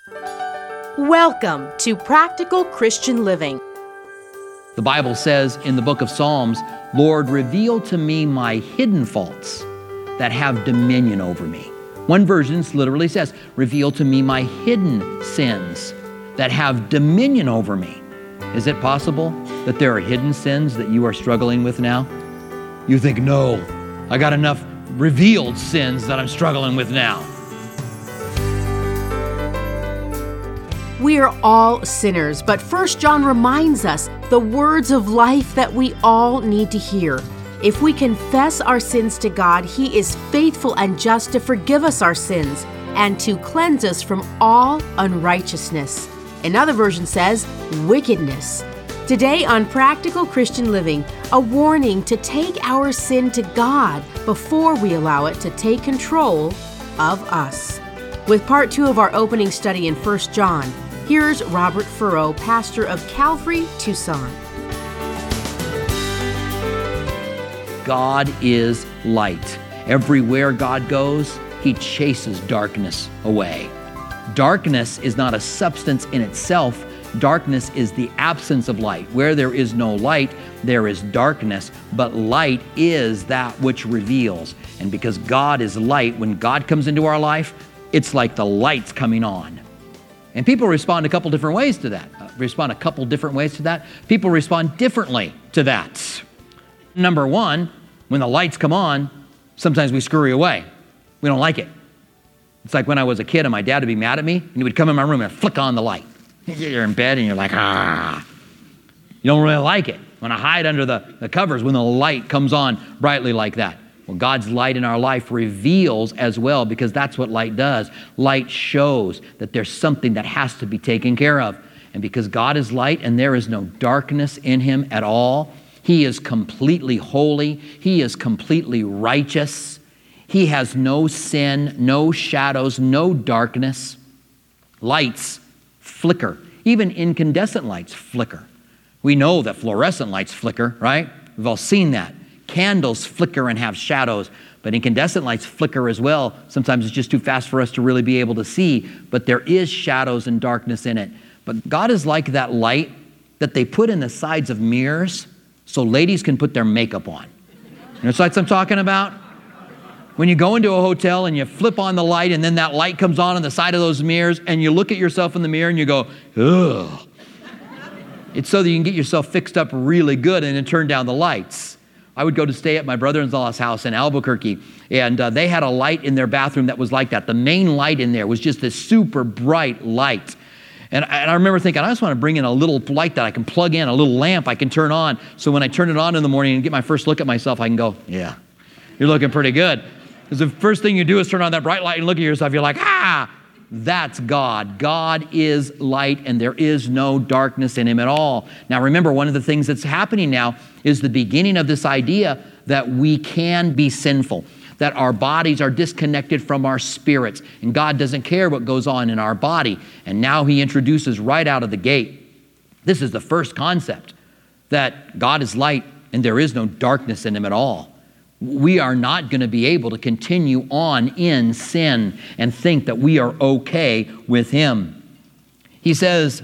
Welcome to Practical Christian Living. The Bible says in the book of Psalms, "Lord, reveal to me my hidden faults that have dominion over me." One version literally says, "Reveal to me my hidden sins that have dominion over me." Is it possible that there are hidden sins that you are struggling with now? You think, no, I got enough revealed sins that I'm struggling with now. We are all sinners, but 1 John reminds us the words of life that we all need to hear. If we confess our sins to God, He is faithful and just to forgive us our sins and to cleanse us from all unrighteousness. Another version says, wickedness. Today on Practical Christian Living, a warning to take our sin to God before we allow it to take control of us. With part 2 of our opening study in 1 John, here's Robert Furrow, pastor of Calvary, Tucson. God is light. Everywhere God goes, He chases darkness away. Darkness is not a substance in itself. Darkness is the absence of light. Where there is no light, there is darkness, but light is that which reveals. And because God is light, when God comes into our life, it's like the light's coming on. And people respond a couple different ways to that. People respond differently to that. Number one, when the lights come on, sometimes we scurry away. We don't like it. It's like when I was a kid and my dad would be mad at me, and he would come in my room and flick on the light. You're in bed and you're like, ah. You don't really like it. When I hide under the covers when the light comes on brightly like that. Well, God's light in our life reveals as well, because that's what light does. Light shows that there's something that has to be taken care of. And because God is light and there is no darkness in Him at all, He is completely holy. He is completely righteous. He has no sin, no shadows, no darkness. Lights flicker. Even incandescent lights flicker. We know that fluorescent lights flicker, right? We've all seen that. Candles flicker and have shadows, but incandescent lights flicker as well. Sometimes it's just too fast for us to really be able to see, but there is shadows and darkness in it. But God is like that light that they put in the sides of mirrors so ladies can put their makeup on. You know what lights I'm talking about? When you go into a hotel and you flip on the light and then that light comes on the side of those mirrors and you look at yourself in the mirror and you go, ugh. It's so that you can get yourself fixed up really good and then turn down the lights. I would go to stay at my brother-in-law's house in Albuquerque, and they had a light in their bathroom that was like that. The main light in there was just this super bright light. And I remember thinking, I just want to bring in a little light that I can plug in, a little lamp I can turn on, so when I turn it on in the morning and get my first look at myself, I can go, yeah, you're looking pretty good. Because the first thing you do is turn on that bright light and look at yourself, you're like, ah, that's God. God is light and there is no darkness in Him at all. Now remember, one of the things that's happening now is the beginning of this idea that we can be sinful, that our bodies are disconnected from our spirits, and God doesn't care what goes on in our body. And now He introduces right out of the gate, this is the first concept, that God is light and there is no darkness in Him at all. We are not going to be able to continue on in sin and think that we are okay with Him. He says,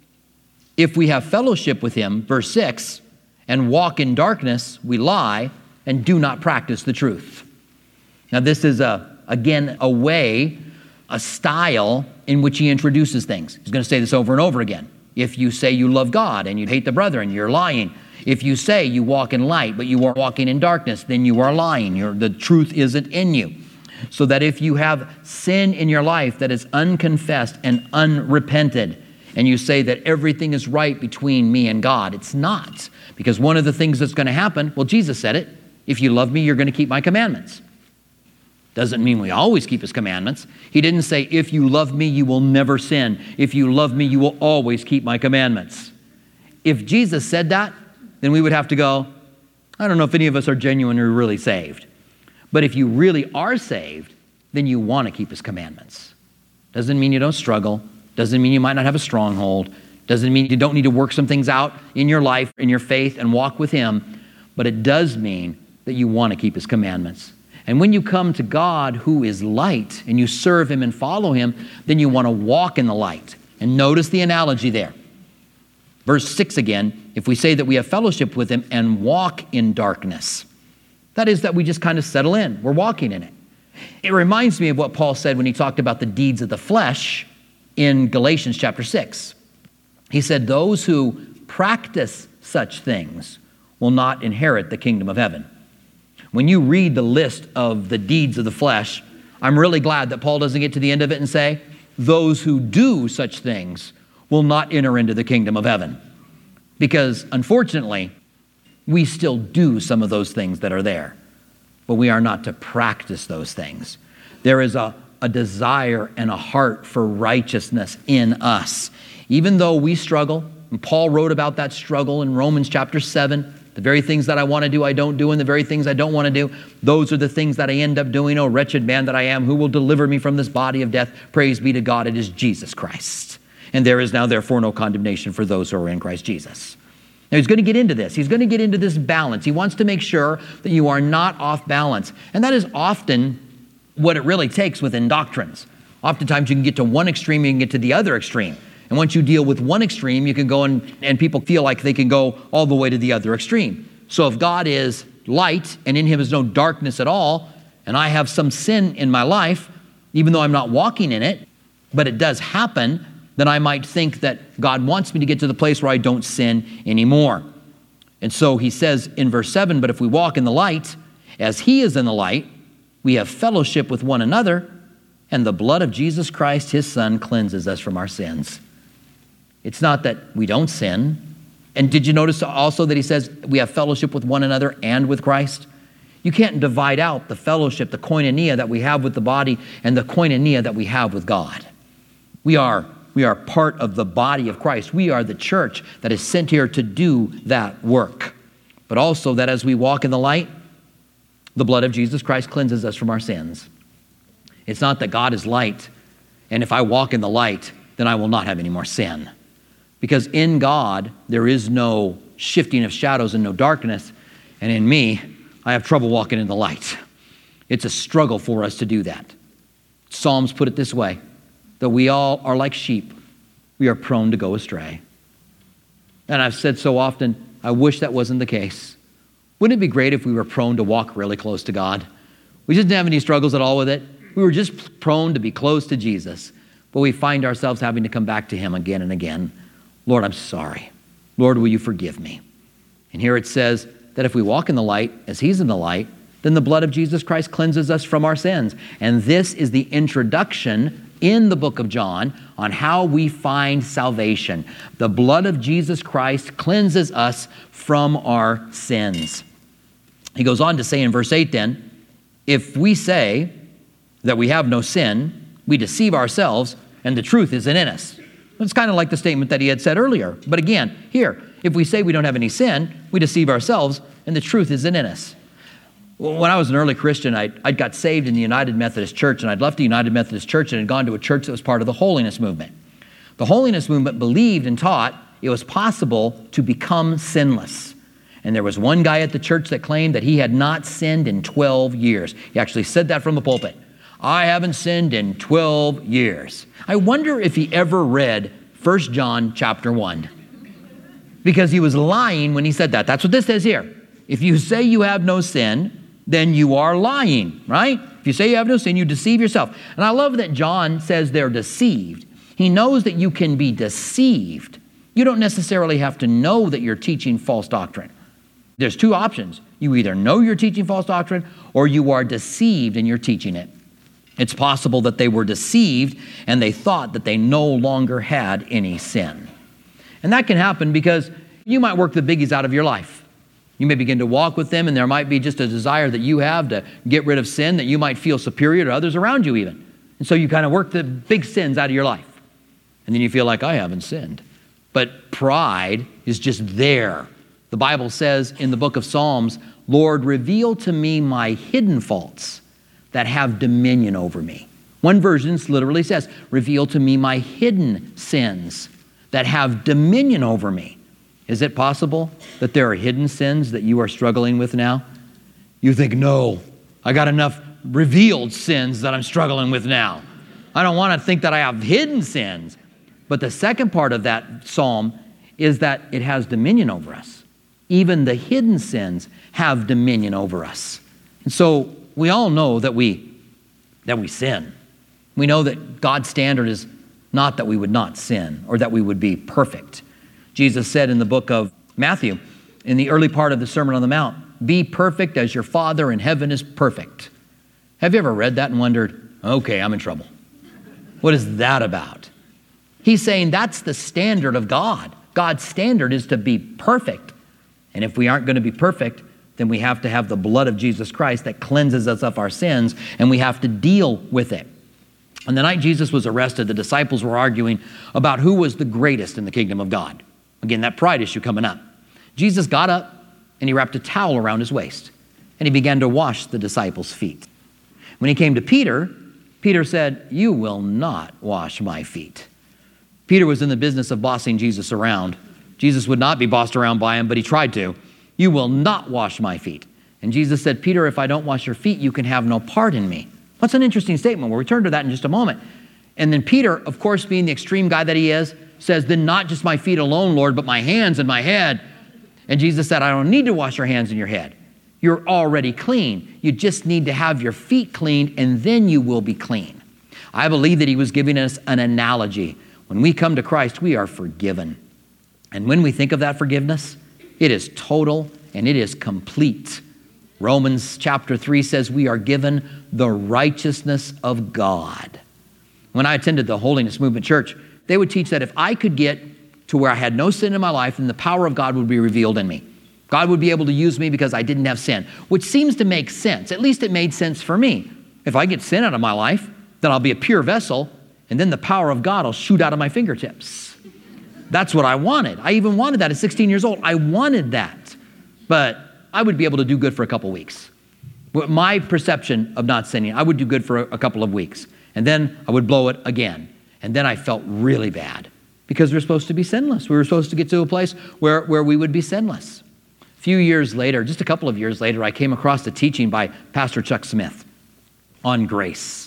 if we have fellowship with Him, verse 6, and walk in darkness, we lie and do not practice the truth. Now this is, again, a way, a style in which He introduces things. He's going to say this over and over again. If you say you love God and you hate the brethren, you're lying. If you say you walk in light, but you are walking in darkness, then you are lying. The truth isn't in you. So that if you have sin in your life that is unconfessed and unrepented, and you say that everything is right between me and God, it's not. Because one of the things that's going to happen, well, Jesus said it, if you love me, you're going to keep my commandments. Doesn't mean we always keep His commandments. He didn't say, if you love me, you will never sin. If you love me, you will always keep my commandments. If Jesus said that, then we would have to go, I don't know if any of us are genuinely really saved. But if you really are saved, then you want to keep His commandments. Doesn't mean you don't struggle. Doesn't mean you might not have a stronghold. Doesn't mean you don't need to work some things out in your life, in your faith, and walk with Him. But it does mean that you want to keep His commandments. And when you come to God, who is light, and you serve him and follow him, then you want to walk in the light. And notice the analogy there. Verse 6 again, if we say that we have fellowship with him and walk in darkness, that is that we just kind of settle in. We're walking in it. It reminds me of what Paul said when he talked about the deeds of the flesh in Galatians chapter 6. He said, those who practice such things will not inherit the kingdom of heaven. When you read the list of the deeds of the flesh, I'm really glad that Paul doesn't get to the end of it and say, those who do such things will not enter into the kingdom of heaven. Because unfortunately, we still do some of those things that are there, but we are not to practice those things. There is a desire and a heart for righteousness in us. Even though we struggle, and Paul wrote about that struggle in Romans chapter 7, the very things that I want to do, I don't do, and the very things I don't want to do, those are the things that I end up doing. Oh, wretched man that I am, who will deliver me from this body of death? Praise be to God, it is Jesus Christ. And there is now therefore no condemnation for those who are in Christ Jesus. Now he's going to get into this. He's going to get into this balance. He wants to make sure that you are not off balance. And that is often what it really takes within doctrines. Oftentimes you can get to one extreme, you can get to the other extreme. And once you deal with one extreme, you can go and people feel like they can go all the way to the other extreme. So if God is light and in him is no darkness at all, and I have some sin in my life, even though I'm not walking in it, but it does happen, then I might think that God wants me to get to the place where I don't sin anymore. And so he says in verse 7, but if we walk in the light, as he is in the light, we have fellowship with one another, and the blood of Jesus Christ, his son, cleanses us from our sins. It's not that we don't sin. And did you notice also that he says we have fellowship with one another and with Christ? You can't divide out the fellowship, the koinonia that we have with the body and the koinonia that we have with God. We are part of the body of Christ. We are the church that is sent here to do that work. But also that as we walk in the light, the blood of Jesus Christ cleanses us from our sins. It's not that God is light, and if I walk in the light, then I will not have any more sin. Because in God, there is no shifting of shadows and no darkness. And in me, I have trouble walking in the light. It's a struggle for us to do that. Psalms put it this way, that we all are like sheep. We are prone to go astray. And I've said so often, I wish that wasn't the case. Wouldn't it be great if we were prone to walk really close to God? We just didn't have any struggles at all with it. We were just prone to be close to Jesus. But we find ourselves having to come back to him again and again. Lord, I'm sorry. Lord, will you forgive me? And here it says that if we walk in the light as he's in the light, then the blood of Jesus Christ cleanses us from our sins. And this is the introduction in the book of John on how we find salvation. The blood of Jesus Christ cleanses us from our sins. He goes on to say in verse 8 then, if we say that we have no sin, we deceive ourselves and the truth isn't in us. It's kind of like the statement that he had said earlier. But again, here, if we say we don't have any sin, we deceive ourselves and the truth isn't in us. When I was an early Christian, I got saved in the United Methodist Church, and I'd left the United Methodist Church and had gone to a church that was part of the Holiness Movement. The Holiness Movement believed and taught it was possible to become sinless. And there was one guy at the church that claimed that he had not sinned in 12 years. He actually said that from the pulpit. I haven't sinned in 12 years. I wonder if he ever read 1 John chapter 1. Because he was lying when he said that. That's what this says here. If you say you have no sin, then you are lying, right? If you say you have no sin, you deceive yourself. And I love that John says they're deceived. He knows that you can be deceived. You don't necessarily have to know that you're teaching false doctrine. There's two options. You either know you're teaching false doctrine or you are deceived and you're teaching it. It's possible that they were deceived and they thought that they no longer had any sin. And that can happen because you might work the biggies out of your life. You may begin to walk with them and there might be just a desire that you have to get rid of sin, that you might feel superior to others around you even. And so you kind of work the big sins out of your life. And then you feel like, I haven't sinned. But pride is just there. The Bible says in the book of Psalms, Lord, reveal to me my hidden faults that have dominion over me. One version literally says, reveal to me my hidden sins that have dominion over me. Is it possible that there are hidden sins that you are struggling with now? You think, no, I got enough revealed sins that I'm struggling with now. I don't want to think that I have hidden sins. But the second part of that psalm is that it has dominion over us. Even the hidden sins have dominion over us. And so we all know that we sin. We know that God's standard is not that we would not sin or that we would be perfect. Jesus said in the book of Matthew, in the early part of the Sermon on the Mount, be perfect as your Father in heaven is perfect. Have you ever read that and wondered, okay, I'm in trouble. What is that about? He's saying that's the standard of God. God's standard is to be perfect. And if we aren't going to be perfect, then we have to have the blood of Jesus Christ that cleanses us of our sins, and we have to deal with it. On the night Jesus was arrested, the disciples were arguing about who was the greatest in the kingdom of God. Again, that pride issue coming up. Jesus got up and he wrapped a towel around his waist and he began to wash the disciples' feet. When he came to Peter, Peter said, you will not wash my feet. Peter was in the business of bossing Jesus around. Jesus would not be bossed around by him, but he tried to. You will not wash my feet. And Jesus said, Peter, if I don't wash your feet, you can have no part in me. That's an interesting statement. We'll return to that in just a moment. And then Peter, of course, being the extreme guy that he is, says, then not just my feet alone, Lord, but my hands and my head. And Jesus said, I don't need to wash your hands and your head. You're already clean. You just need to have your feet cleaned, and then you will be clean. I believe that he was giving us an analogy. When we come to Christ, we are forgiven. And when we think of that forgiveness, it is total and it is complete. Romans chapter 3 says we are given the righteousness of God. When I attended the Holiness Movement Church, they would teach that if I could get to where I had no sin in my life, then the power of God would be revealed in me. God would be able to use me because I didn't have sin, which seems to make sense. At least it made sense for me. If I get sin out of my life, then I'll be a pure vessel, and then the power of God will shoot out of my fingertips. That's what I wanted. I even wanted that at 16 years old. I wanted that. But I would be able to do good for a couple weeks. My perception of not sinning, I would do good for a couple of weeks. And then I would blow it again. And then I felt really bad because we're supposed to be sinless. We were supposed to get to a place where we would be sinless. A few years later, just a couple of years later, I came across the teaching by Pastor Chuck Smith on grace.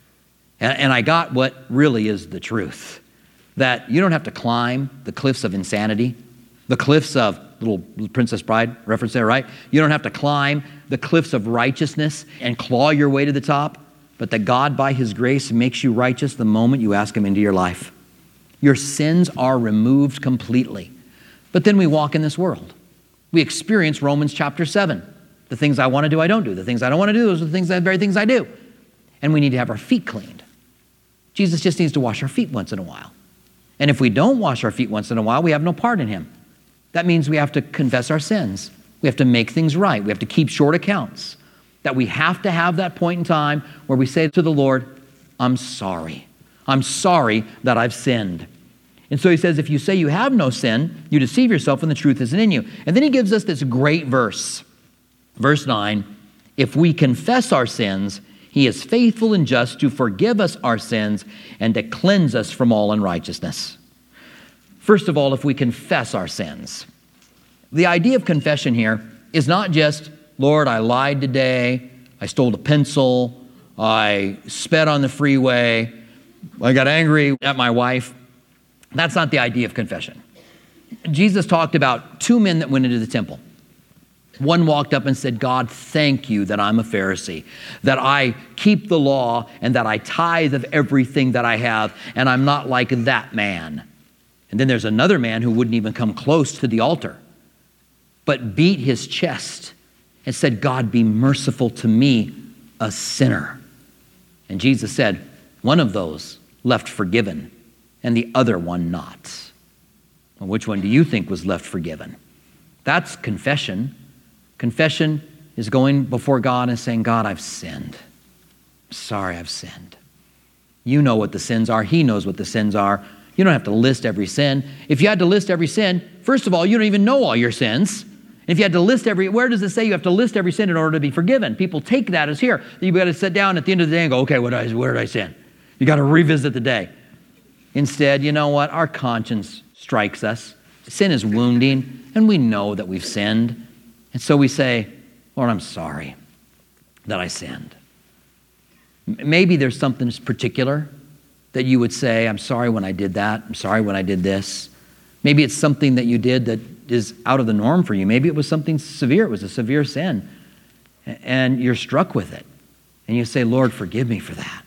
And I got what really is the truth, that you don't have to climb the cliffs of insanity, the cliffs of little Princess Bride reference there, right? You don't have to climb the cliffs of righteousness and claw your way to the top, but that God, by his grace, makes you righteous the moment you ask him into your life. Your sins are removed completely. But then we walk in this world. We experience Romans chapter 7. The things I want to do, I don't do. The things I don't want to do, those are the very things I do. And we need to have our feet cleaned. Jesus just needs to wash our feet once in a while. And if we don't wash our feet once in a while, we have no part in him. That means we have to confess our sins. We have to make things right. We have to keep short accounts. That we have to have that point in time where we say to the Lord, I'm sorry. I'm sorry that I've sinned. And so he says, if you say you have no sin, you deceive yourself and the truth isn't in you. And then he gives us this great verse. Verse 9, if we confess our sins, he is faithful and just to forgive us our sins and to cleanse us from all unrighteousness. First of all, if we confess our sins. The idea of confession here is not just, Lord, I lied today, I stole a pencil, I sped on the freeway, I got angry at my wife. That's not the idea of confession. Jesus talked about two men that went into the temple. One walked up and said, God, thank you that I'm a Pharisee, that I keep the law and that I tithe of everything that I have, and I'm not like that man. And then there's another man who wouldn't even come close to the altar, but beat his chest and said, God, be merciful to me, a sinner. And Jesus said, one of those left forgiven and the other one not. Well, which one do you think was left forgiven? That's confession. Confession is going before God and saying, God, I've sinned. I'm sorry I've sinned. You know what the sins are. He knows what the sins are. You don't have to list every sin. If you had to list every sin, first of all, you don't even know all your sins. If you had to list where does it say you have to list every sin in order to be forgiven? People take that as here. You've got to sit down at the end of the day and go, okay, where did I sin? You got to revisit the day. Instead, you know what? Our conscience strikes us. Sin is wounding, and we know that we've sinned. And so we say, Lord, I'm sorry. that I sinned. Maybe there's something particular that you would say, I'm sorry when I did that. I'm sorry when I did this. Maybe it's something that you did that is out of the norm for you. Maybe it was something severe. It was a severe sin. And you're struck with it. And you say, Lord, forgive me for that.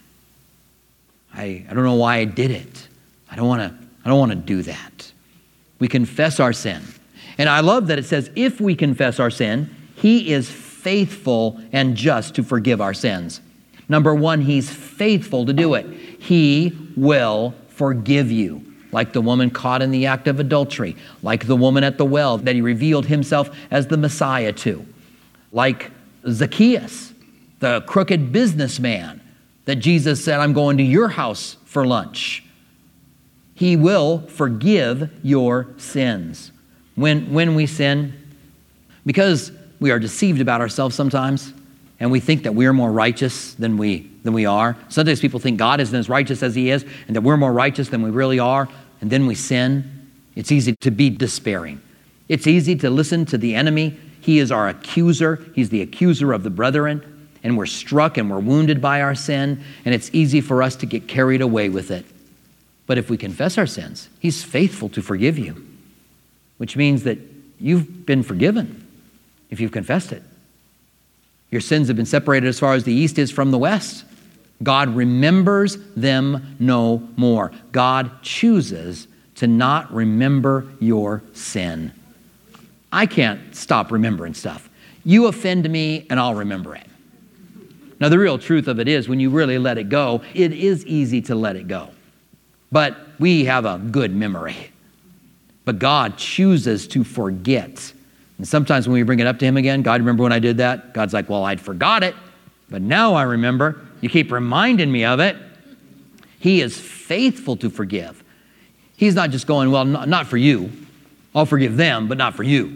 I don't know why I did it. I don't want to do that. We confess our sin. And I love that it says, if we confess our sin, he is faithful and just to forgive our sins. Number one, he's faithful to do it. He will forgive you. Like the woman caught in the act of adultery. Like the woman at the well that he revealed himself as the Messiah to. Like Zacchaeus, the crooked businessman that Jesus said, I'm going to your house for lunch. He will forgive your sins. When we sin, because we are deceived about ourselves sometimes, and we think that we're more righteous than we are. Sometimes people think God isn't as righteous as he is, and that we're more righteous than we really are, and then we sin. It's easy to be despairing. It's easy to listen to the enemy. He is our accuser. He's the accuser of the brethren, and we're struck and we're wounded by our sin, and it's easy for us to get carried away with it. But if we confess our sins, he's faithful to forgive you, which means that you've been forgiven if you've confessed it. Your sins have been separated as far as the east is from the west. God remembers them no more. God chooses to not remember your sin. I can't stop remembering stuff. You offend me and I'll remember it. Now, the real truth of it is when you really let it go, it is easy to let it go. But we have a good memory. But God chooses to forget. And sometimes when we bring it up to him again, God, remember when I did that? God's like, well, I'd forgot it, but now I remember. You keep reminding me of it. He is faithful to forgive. He's not just going, well, not for you. I'll forgive them, but not for you.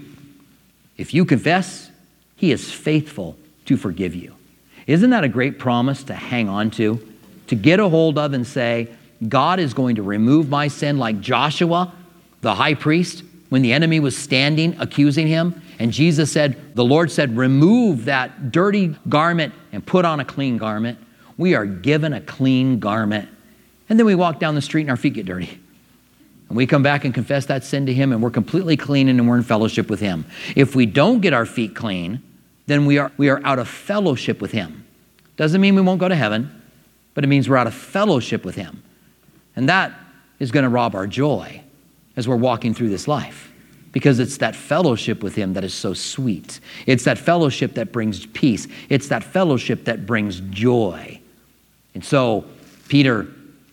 If you confess, he is faithful to forgive you. Isn't that a great promise to hang on to get a hold of and say, God is going to remove my sin like Joshua, the high priest, when the enemy was standing accusing him, and Jesus said, the Lord said, remove that dirty garment and put on a clean garment. We are given a clean garment. And then we walk down the street and our feet get dirty. And we come back and confess that sin to him, and we're completely clean and we're in fellowship with him. If we don't get our feet clean, then we are out of fellowship with him. Doesn't mean we won't go to heaven, but it means we're out of fellowship with him. And that is going to rob our joy as we're walking through this life, because it's that fellowship with him that is so sweet. It's that fellowship that brings peace. It's that fellowship that brings joy. And so Peter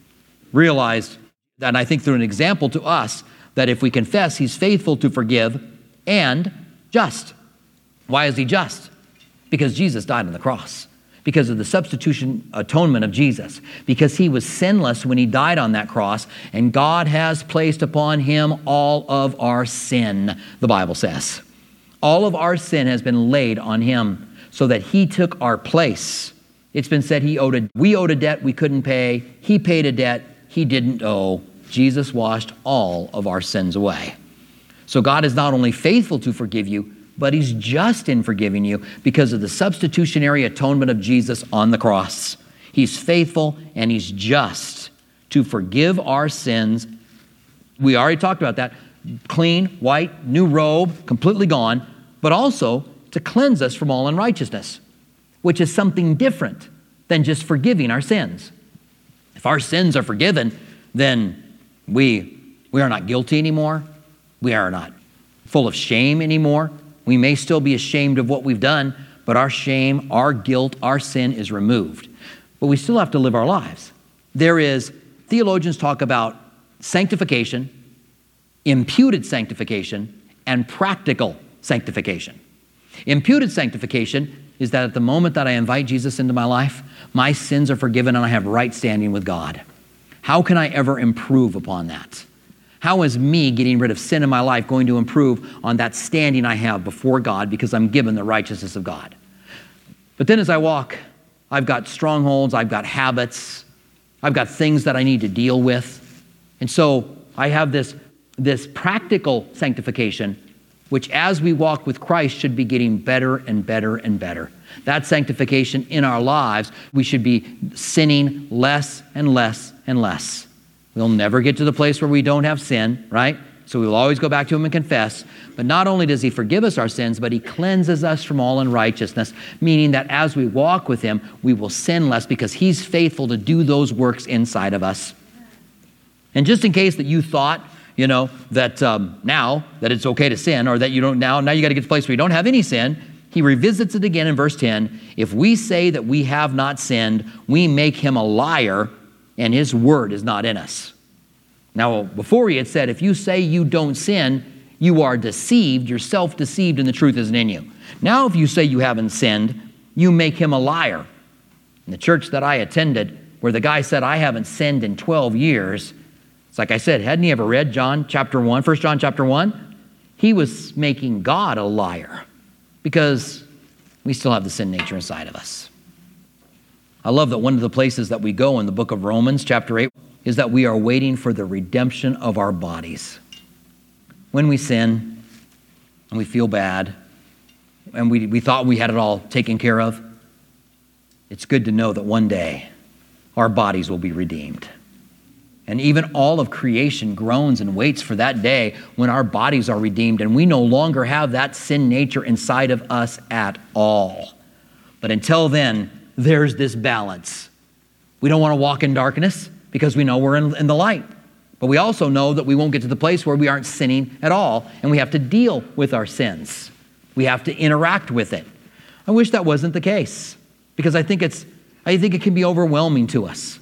realized that, and I think through an example to us, that if we confess, he's faithful to forgive and just. Why is he just? Because Jesus died on the cross. Because of the substitution atonement of Jesus. Because he was sinless when he died on that cross, and God has placed upon him all of our sin, the Bible says. All of our sin has been laid on him so that he took our place. It's been said we owed a debt we couldn't pay. He paid a debt he didn't owe. Jesus washed all of our sins away. So God is not only faithful to forgive you, but he's just in forgiving you because of the substitutionary atonement of Jesus on the cross. He's faithful and he's just to forgive our sins. We already talked about that. Clean, white, new robe, completely gone, but also to cleanse us from all unrighteousness, which is something different than just forgiving our sins. If our sins are forgiven, then we are not guilty anymore. We are not full of shame anymore. We may still be ashamed of what we've done, but our shame, our guilt, our sin is removed. But we still have to live our lives. Theologians talk about sanctification, imputed sanctification, and practical sanctification. Imputed sanctification is that at the moment that I invite Jesus into my life, my sins are forgiven and I have right standing with God. How can I ever improve upon that? How is me getting rid of sin in my life going to improve on that standing I have before God because I'm given the righteousness of God? But then as I walk, I've got strongholds, I've got habits, I've got things that I need to deal with. And so I have this practical sanctification which as we walk with Christ should be getting better and better and better. That sanctification in our lives, we should be sinning less and less and less. We'll never get to the place where we don't have sin, right? So we will always go back to him and confess. But not only does he forgive us our sins, but he cleanses us from all unrighteousness, meaning that as we walk with him, we will sin less because he's faithful to do those works inside of us. And just in case that you thought, that now that it's okay to sin, or that you don't now you got to get to the place where you don't have any sin, he revisits it again in verse 10. If we say that we have not sinned, we make him a liar, and his word is not in us. Now, before he had said, if you say you don't sin, you are deceived, you're self-deceived, and the truth isn't in you. Now, if you say you haven't sinned, you make him a liar. In the church that I attended, where the guy said, I haven't sinned in 12 years, it's like I said, hadn't he ever read 1 John chapter 1? He was making God a liar because we still have the sin nature inside of us. I love that one of the places that we go in the book of Romans chapter 8 is that we are waiting for the redemption of our bodies. When we sin and we feel bad and we thought we had it all taken care of, it's good to know that one day our bodies will be redeemed. And even all of creation groans and waits for that day when our bodies are redeemed and we no longer have that sin nature inside of us at all. But until then, there's this balance. We don't want to walk in darkness because we know we're in the light. But we also know that we won't get to the place where we aren't sinning at all, and we have to deal with our sins. We have to interact with it. I wish that wasn't the case because I think it can be overwhelming to us.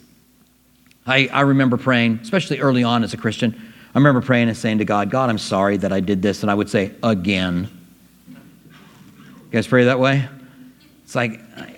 I remember praying, especially early on as a Christian, I remember praying and saying to God, God, I'm sorry that I did this, and I would say, again. You guys pray that way? It's like,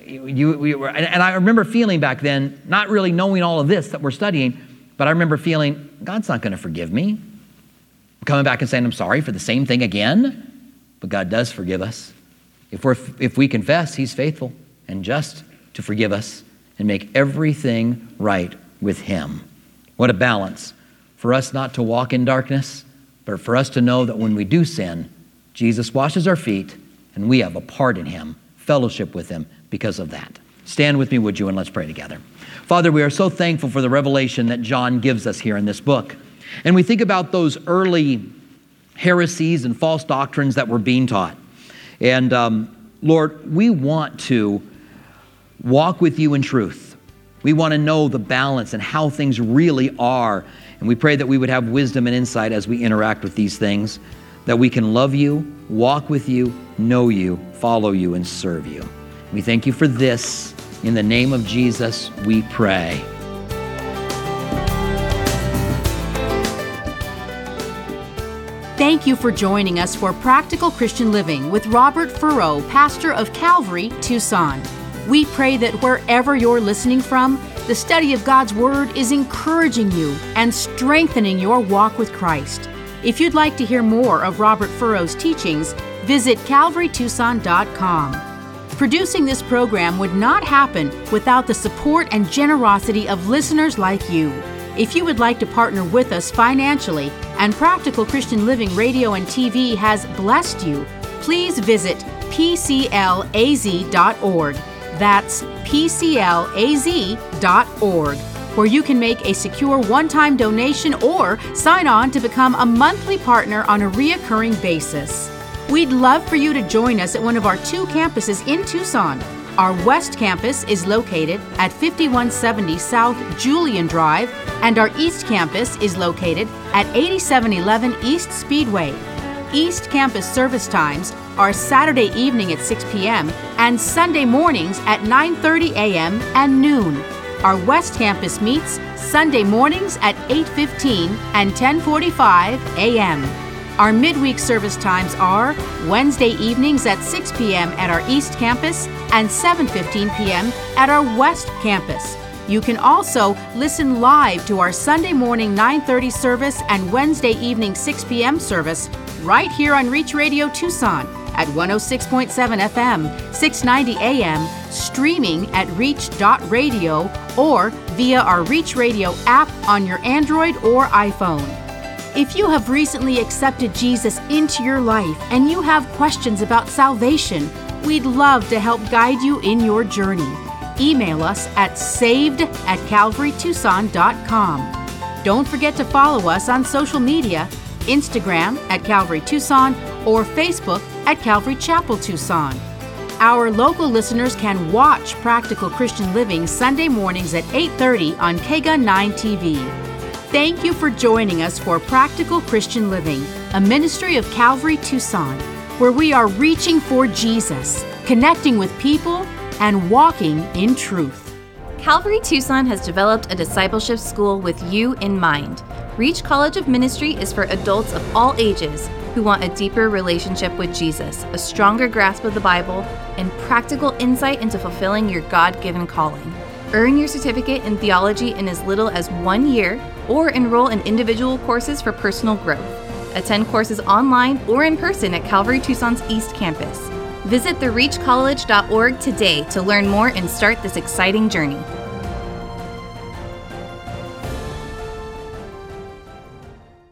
and I remember feeling back then, not really knowing all of this that we're studying, but I remember feeling, God's not going to forgive me. Coming back and saying, I'm sorry for the same thing again. But God does forgive us. If we confess, he's faithful and just to forgive us and make everything right with him. What a balance for us not to walk in darkness, but for us to know that when we do sin, Jesus washes our feet and we have a part in him, fellowship with him because of that. Stand with me, would you, and let's pray together. Father, we are so thankful for the revelation that John gives us here in this book. And we think about those early heresies and false doctrines that were being taught. And Lord, we want to walk with you in truth. We want to know the balance and how things really are. And we pray that we would have wisdom and insight as we interact with these things, that we can love you, walk with you, know you, follow you, and serve you. We thank you for this. In the name of Jesus, we pray. Thank you for joining us for Practical Christian Living with Robert Furrow, pastor of Calvary, Tucson. We pray that wherever you're listening from, the study of God's Word is encouraging you and strengthening your walk with Christ. If you'd like to hear more of Robert Furrow's teachings, visit calvarytucson.com. Producing this program would not happen without the support and generosity of listeners like you. If you would like to partner with us financially and Practical Christian Living Radio and TV has blessed you, please visit pclaz.org. That's pclaz.org, where you can make a secure one-time donation or sign on to become a monthly partner on a reoccurring basis. We'd love for you to join us at one of our 2 campuses in Tucson. Our West Campus is located at 5170 South Julian Drive, and our East Campus is located at 8711 East Speedway. East Campus service times are Saturday evening at 6 p.m. and Sunday mornings at 9:30 a.m. and noon. Our West Campus meets Sunday mornings at 8:15 and 10:45 a.m. Our midweek service times are Wednesday evenings at 6 p.m. at our East Campus and 7:15 p.m. at our West Campus. You can also listen live to our Sunday morning 9:30 service and Wednesday evening 6 p.m. service right here on Reach Radio Tucson at 106.7 FM, 690 AM, streaming at reach.radio or via our Reach Radio app on your Android or iPhone. If you have recently accepted Jesus into your life and you have questions about salvation, we'd love to help guide you in your journey. Email us at saved@calvarytucson.com. Don't forget to follow us on social media, Instagram at Calvary Tucson or Facebook at Calvary Chapel Tucson. Our local listeners can watch Practical Christian Living Sunday mornings at 8:30 on KGUN 9 TV. Thank you for joining us for Practical Christian Living, a ministry of Calvary Tucson, where we are reaching for Jesus, connecting with people, and walking in truth. Calvary Tucson has developed a discipleship school with you in mind. Reach College of Ministry is for adults of all ages who want a deeper relationship with Jesus, a stronger grasp of the Bible, and practical insight into fulfilling your God-given calling. Earn your certificate in theology in as little as 1 year, or enroll in individual courses for personal growth. Attend courses online or in person at Calvary Tucson's East Campus. Visit thereachcollege.org today to learn more and start this exciting journey.